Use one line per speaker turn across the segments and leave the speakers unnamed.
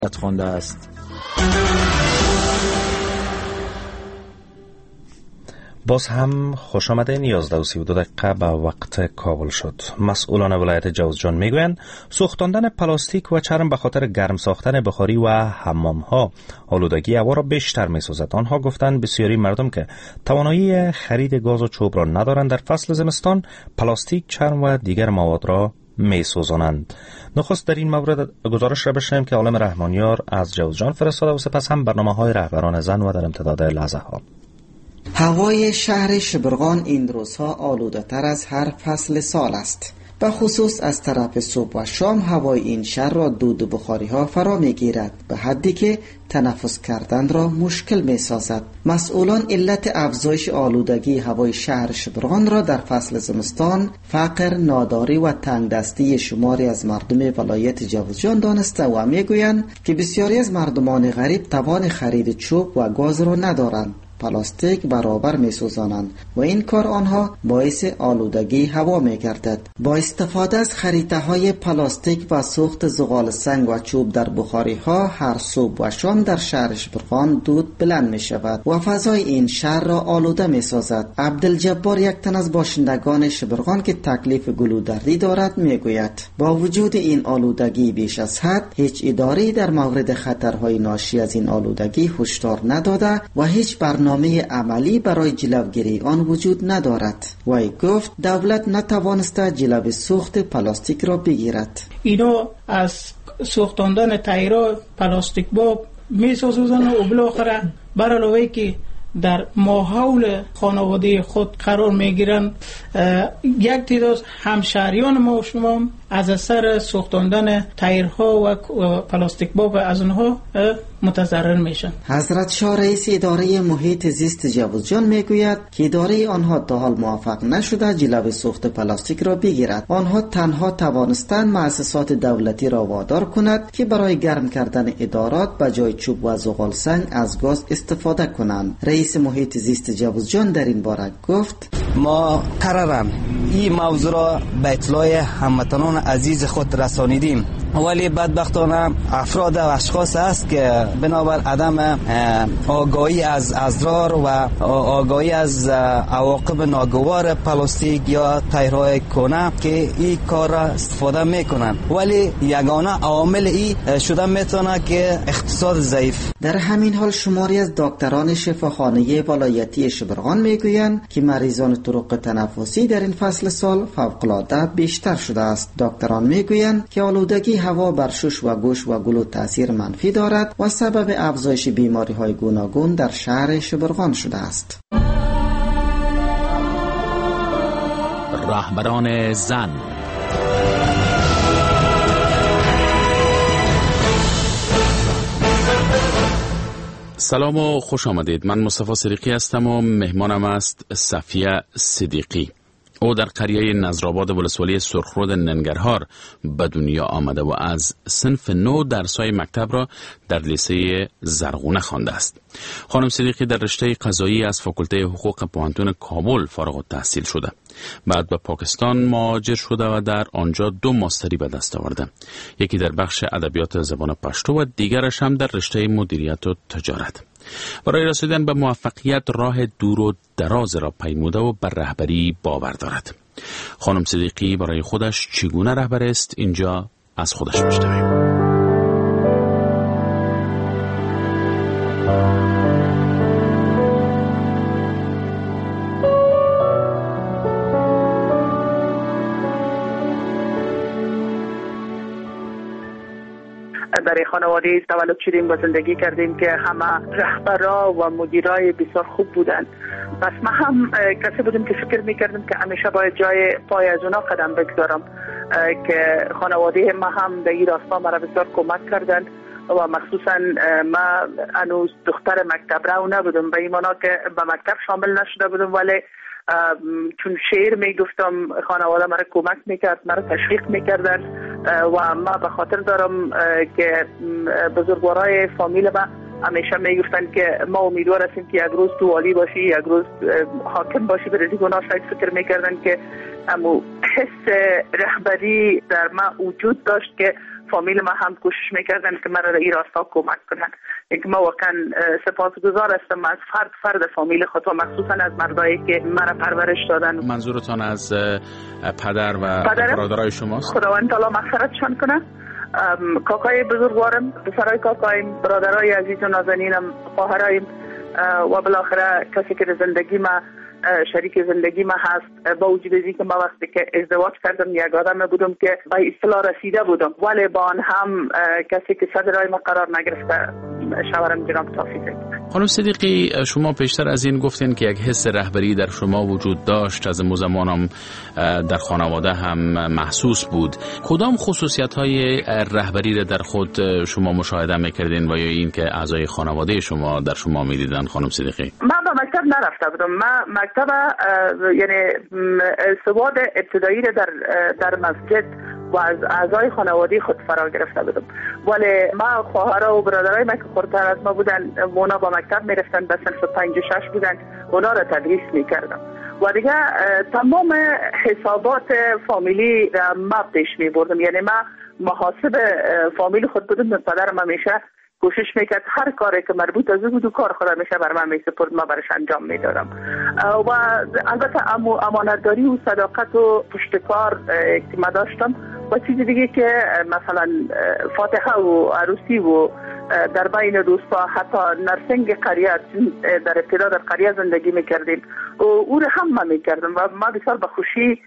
خوانده است.
باز هم خوش آمدین. 11:32 به وقت کابل شد. مسئولان ولایت جوزجان میگویند سوختاندن پلاستیک و چرم به خاطر گرم ساختن بخاری و حمام ها آلودگی هوا را بیشتر می‌سازد. آنها گفتند بسیاری مردم که توانایی خرید گاز و چوب را ندارند در فصل زمستان پلاستیک، چرم و دیگر مواد را می‌سوزانند. نخست در این مورد گزارش را بشنویم که عالم رحمانیار از جوزجان فرستاده و سپس هم برنامه‌های رهبران زن و در امتداد لحظه ها.
هوای شهر شبرغان این روزها آلوده تر از هر فصل سال است. به خصوص از طرف صبح و شام هوای این شهر را دود و بخاری ها فرا می گیرد به حدی که تنفس کردن را مشکل می سازد. مسئولان علت افزایش آلودگی هوای شهر شبرغان را در فصل زمستان فقر، ناداری و تنگدستی شماری از مردم ولایت جوزجان دانسته و می گویند که بسیاری از مردمان غریب توان خرید چوب و گاز را ندارند. پلاستیک برابر می سوزانند و این کار آنها باعث آلودگی هوا می گردد. با استفاده از خریطه های پلاستیک و سوخت زغال سنگ و چوب در بخاری ها هر صبح و شام در شهر شبرغان دود بلند می شود و فضای این شهر را آلوده می سازد. عبدالجبار، یک تن از باشندگان شبرغان که تکلیف گلودردی دارد، می گوید با وجود این آلودگی بیش از حد هیچ اداره‌ای در مورد خطرهای ناشی از این آلودگی هشدار نداده و هیچ برنامه عملی برای جلوگیری آن وجود ندارد. وی گفت دولت نتوانسته جلوی سوخت پلاستیک را بگیرد.
اینو از سوختاندن تایرها پلاستیک با میسازن و بالاخره بر علاوه که در ماحول خانواده خود قرار میگیرن، یک تعداد همشهریان ما و شما از اثر سوختاندن تایرها و پلاستیک باب از اونها متضرر میشن.
حضرت شاه رئیس اداره محیط زیست جوزجان میگوید که اداره آنها تا حال موفق نشده جلوی سوخت پلاستیک را بگیرد. آنها تنها توانستند مؤسسات دولتی را وادار کند که برای گرم کردن ادارات به جای چوب و زغال سنگ از گاز استفاده کنند. رئیس محیط زیست جوزجان در این باره گفت
ما قرارم این موضوع را به اطلاع هموطنان عزیز خود رسانیدیم، ولی بدبختانه افراد و اشخاص است که بنابر عدم آگاهی از اضرار و آگاهی از عواقب ناگوار پلاستیک یا تایرهای کهنه که این کار را استفاده میکنن، ولی یگانه عامل این شده میتونه که اقتصاد ضعیف.
در همین حال شماری از دکتران شفاخانه ولایتی شبرغان میگویند که مریضان طرق تنفسی در این فصل سال فوق‌العاده بیشتر شده است. دکتران میگویند که آلودگی هوا بر شش و گوش و گلو تاثیر منفی دارد و سبب افزایش بیماری‌های گوناگون در شهر شبرغان شده است.
رهبران زن. سلام و خوش آمدید. من مصطفی صدیقی هستم و مهمانم است صفیه صدیقی. او در قریه نظرآباد ولسوالی سرخرود ننگرهار به دنیا آمده و از صنف 9 درس‌های مکتب را در لیسه زرغونه خوانده است. خانم صدیقی در رشته قضایی از فاکولته حقوق پوهنتون کابل فارغ التحصیل شده. بعد به پاکستان مهاجر شده و در آنجا 2 ماستری به دست آورده. یکی در بخش ادبیات زبان پشتو و دیگرش هم در رشته مدیریت و تجارت. برای رسیدن به موفقیت راه دور و دراز را پیموده و بر رهبری باور دارد. خانم صدیقی برای خودش چگونه رهبر است؟ اینجا از خودش میشنویم.
در خانواده تولد شدیم و زندگی کردیم که همه رهبرا و مدیرای بسیار خوب بودن. پس من هم کسی بودم که فکر میکردم که همیشه باید جای پای از اونا قدم بگذارم، که خانواده ما هم در این راستا مرا بسیار کمک کردند و مخصوصا من هنوز دختر مکتب رو نبودم، به این معنا که به مکتب شامل نشده بودم، ولی چون شعر میگفتم خانواده مرا کمک میکرد، مرا تشویق میکردن و ما به خاطر دارم که بزرگوارای فامیل ما همیشه میگفتن که ما امیدوار هستیم که یک روز تو والی باشی، یک روز حاکم باشی. به رزق اونا شاید فکر میکردن که امو حس رهبری در ما وجود داشت که فامیل ما هم کوشش میکردن که مرا این راستا کمک کنن. اینکه ما واقعا سپاسگزار هستم از فرد فامیل خود و مخصوصا از مردایی که مرا پرورش دادن.
منظورتان از پدر و برادرای شماست؟
خداوند تعالی مغفرتشان کنه. کاکای بزرگوارم، پسرای کاکایم، برادرای عزیز و نازنینم، خواهرایم و بالاخره کسی که زندگی ما شریک زندگی ما هست. با وجود از اینکه ما وقتی که ازدواج کردم یک آدم بودم که به اصطلاح رسیده بودم، ولی با آن هم کسی که صدر راه ما قرار نگرفته شوهرم جناب توفیق.
خانم صدیقی، شما پیشتر از این گفتین که یک حس رهبری در شما وجود داشت، از زمان هم در خانواده هم محسوس بود. کدام خصوصیت‌های رهبری را در خود شما مشاهده می‌کردین و یا این که اعضای خانواده شما در شما می‌دیدن خانم صدیقی؟
من به مکتب نرفته بودم. من مکتب یعنی سواد ابتدایی را در مسجد و از اعضای خانواده خود فرا گرفته بودم، ولی ما خواهرها و برادرای من که خردتر از ما بودن اونا با مکتب میرفتن، به صنف 5 و 6 بودن، اونا را تدریس میکردم و دیگه تمام حسابات فامیلی را ما پیش میبردم. یعنی ما محاسب فامیل خود بودم. پدرم همیشه کوشش میکرد هر کاری که مربوط از او بود و کار خود همیشه بر من میسپرد، ما برش انجام میدادم. و البته امانتداری و صداقت و پشتکار که ما داشتم و چیز دیگه که مثلا فاتحه و عروسی و در بین دوستا، حتی نرسنگ قریه در ابتدا در قریه زندگی میکردیم و او رو هم ما میکردم و ما بسیار به خوشی.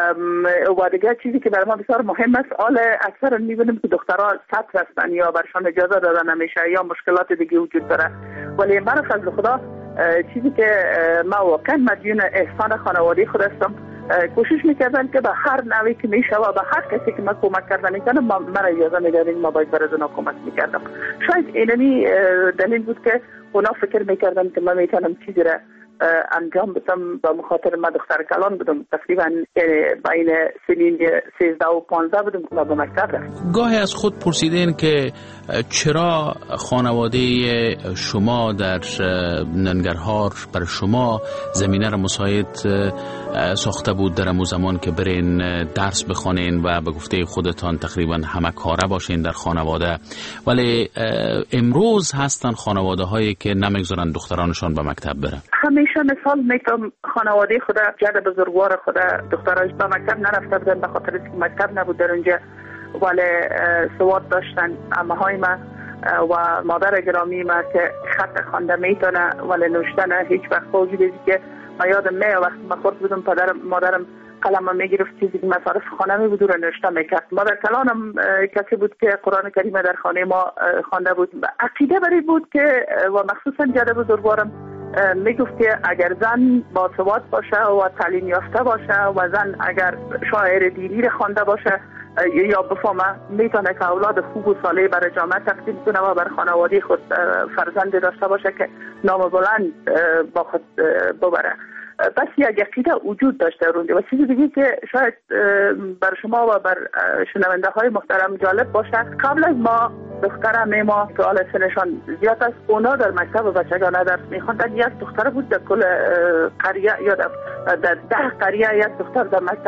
و دیگه چیزی که برای ما بسیار مهم است، اکثر میبینیم که دخترها سطر هستن یا برشان اجازه دادن نمیشه یا مشکلات دیگه وجود داره، ولی من فضل خدا چیزی که ما واقعا مدیون احسان خانواده خود هستم، کوشش میکردن که به هر نوعی که میشه و به هر کسی که من کمک کردن میکنم من اجازه میدادن، ما باید برای اونا کمک میکردم. شاید اینمی دلیل بود که اونا فکر میکردن که من میتونم چیزی را انجام بدم. با مخاطر ما دختر کلان بودم، تقریبا بین سنین 13 و 15 بودم که ما به مکتب رفتم.
گاهی از خود پرسیدین که چرا خانواده شما در ننگرهار برای شما زمینه را مساعد ساخته بود در امو زمان که برین درس بخوانین و به گفته خودتان تقریبا همه کاره باشین در خانواده، ولی امروز هستن خانواده هایی که نمیگذارن دخترانشان به مکتب برن.
همیشه مثال میتونم خانواده خود جد بزرگوار خود دختراش به مکتب نرفته بودن به خاطر اینکه مکتب نبود در اونجا، ولی سواد داشتن. عمه‌های ما و مادر گرامی ما که خط خوانده میتونه ولی نوشته نه، هیچ وقت با وجود که ما یادم میاد وقتی ما خورد بودم مادرم قلم میگرفت چیزی که مصارف خانه می بود و نوشته میکرد. مادر کلانم کسی بود که قرآن کریم در خانه ما خوانده بود. عقیده بری بود که و مخصوصا جد بزرگوارم میگفت که اگر زن باسواد باشه و تعلیم یافته باشه و زن اگر شاعر دینی را خوانده باشه یا بفهمه، میتونه که اولاد خوب و صالح برای جامعه تقدیم کنه و بر خانواده خود فرزند داشته باشه که نام بلند با خود ببره. بس یک عقیده وجود داشته رونده. و چیز دیگه که شاید بر شما و بر شنونده های محترم جالب باشه، قبل از ما دختر ما که حال سنشان زیاد است، اونا در مکتب بچگانه درس میخوندن. یک دختر بود در کل قریه یا در 10 قریه یک دختر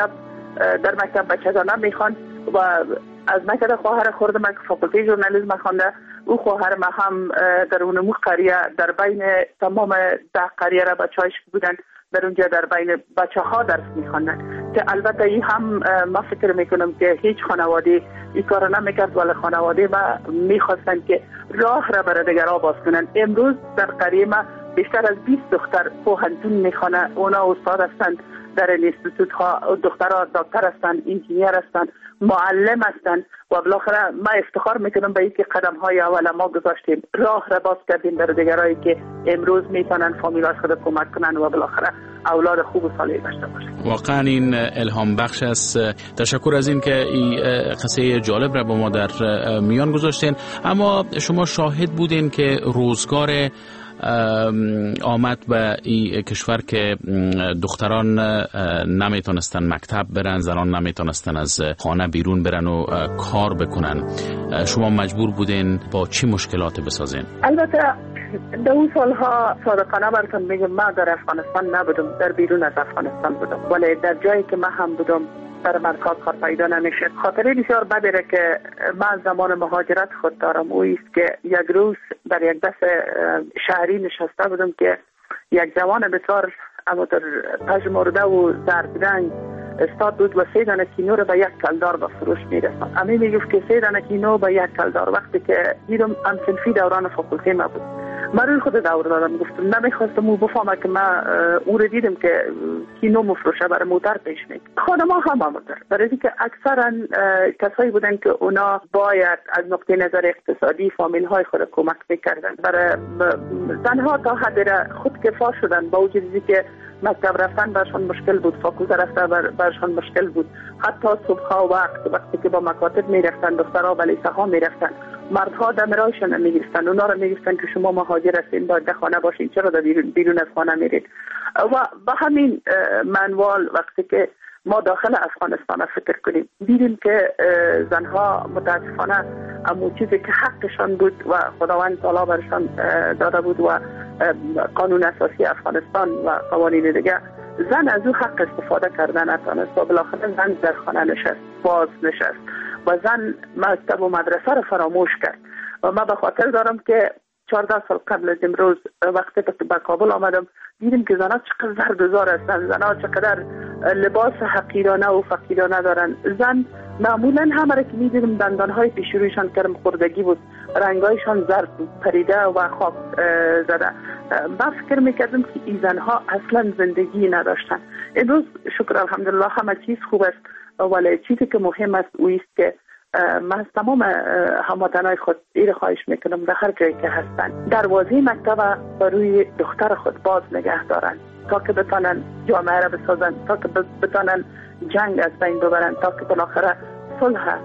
در مکتب بچگانه میخوند و از مکتب خواهر خورد من که فاکولته ژورنالیسم خوانده، او خواهر ما هم در اونمو قریه در بین تمام 10 قریه را بچه‌هاش بودن، در اونجا در بین بچه ها درس میخوندن که البته این هم ما فکر میکنم که هیچ خانواده این کار نمیکرد، ولی خانواده ما میخواستن که راه را برای دیگرها باز کنن. امروز در قریه ما بیشتر از 20 دختر پوهنتون میخوانه، اونا استاد هستند در اینستیتوت ها، دخترها دکتر هستند، انجینیر هستند، معلم هستند و بالاخره ما افتخار میکنم به اینکه قدم های اول ما گذاشتیم، راه را باز کردیم در دیگرایی که امروز میتونن فامیل‌ها خود کمک کنن و بالاخره اولاد خوب و صالح داشته باشن.
واقعا این الهام بخش است. تشکر از این که این قصه جالب را با ما در میان گذاشتین. اما شما شاهد بودین که روزگار آمد به این کشور که دختران نمیتونستن مکتب برن، زنان نمیتونستن از خانه بیرون برن و کار بکنن. شما مجبور بودین با چی مشکلات بسازین؟
البته در اون سالها صادقانه براتون میگم، من در افغانستان نبودم، در بیرون از افغانستان بودم، ولی در جایی که من هم بودم در مرکز کار پیدا نمیشه. خاطره بسیار بدی را که من زمان مهاجرت خود دارم او است که یک روز در یک بس شهری نشسته بودم که یک جوان بسیار اماتر پژمرده و زرد رنگ استاد بود و 3 دانه کینو رو به 1 کلدار به فروش میرساند. امی میگفت که 3 دانه کینو به 1 کلدار. وقتی که دیدم همصنفی دوران فاکولته ما بود، من روی خود دور دادم، گفتم نمیخواستم او بفهمه که من او رو دیدم که کینو مفروشه برای موتر پیش میگه. خانم ها هم موتر، برای اینکه اکثرا کسایی بودن که اونا باید از نقطه نظر اقتصادی فامیل های خود کمک میکردن. برای زنها تا حد خود کفا شدن، با وجودی که مکتب رفتن برشان مشکل بود، فاکولته رفتن برشان مشکل بود. حتی صبح وقتی که با مکاتب میرفتن، دخترها به لیسه ها میرفتن، مردها دمرایشان نمیگرفتن، اونا رو میگفتن که شما مهاجر هستین باید در خانه باشین، چرا در بیرون از خانه میرید. و با همین منوال وقتی که ما داخل افغانستان فکر کنیم دیدیم که زنها متاسفانه امو چیزی که حقشان بود و خداوند تعالی برشان داده بود و قانون اساسی افغانستان و قوانین دیگه، زن از او حق استفاده کردن نتونست و بالاخره زن در خانه نشست، باز نشست و زن مکتب و مدرسه رو فراموش کرد. و من به خاطر دارم که 14 سال قبل از امروز وقتی که به کابل آمدم دیدیم که زنها چقدر زردوزار هستن، زنها چقدر لباس حقیرانه و فقیرانه دارن. زن معمولا همه را که میدیدم دندانهای پیش رویشان کرم خوردگی بود، رنگایشان زرد بود، پریده و خاک زده. من فکر میکردم که این زنها اصلا زندگی نداشتن. امروز شکر الحمدلله همه چیز خوب است، ولی چیزی که مهم است اویست که من از تمام هموطنای خود این خواهش میکنم در هر جایی که هستن دروازه مکتب بروی دختر خود باز نگه دارن تا که بتانن جامعه را بسازن، تا که بتانن جنگ از بین ببرن، تا که بالاخره صلح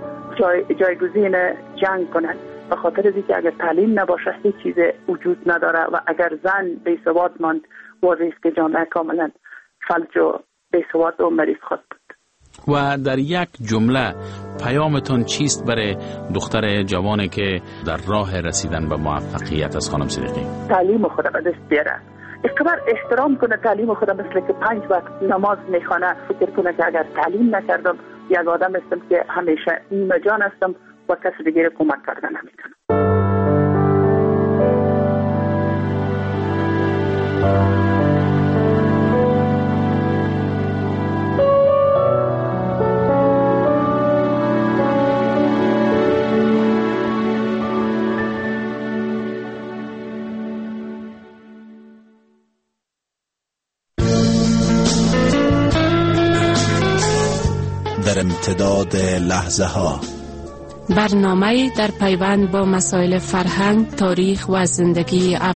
جایگزین جنگ کنن. به خاطر از اینکه اگر تعلیم نباشه هیچ چیز وجود نداره و اگر زن بی‌ثبات ماند واضح است که جامعه کاملا فلج و بی‌ثبات و مریض خود بود.
و در یک جمله پیامتون چیست برای دختر جوانی که در راه رسیدن به موفقیت از خانم صدیقی؟
تعلیم خود به دست بیاره، اقبر احترام کنه تعلیم خود، مثل که 5 وقت نماز میخوانه فکر کنه که اگر تعلیم نکردم یک آدم هستم که همیشه نیمه جان هستم و کسی دیگه کمک کردن نمیتونم.
در امتداد لحظه ها
برنامه در پیوند با مسائل فرهنگ، تاریخ و زندگی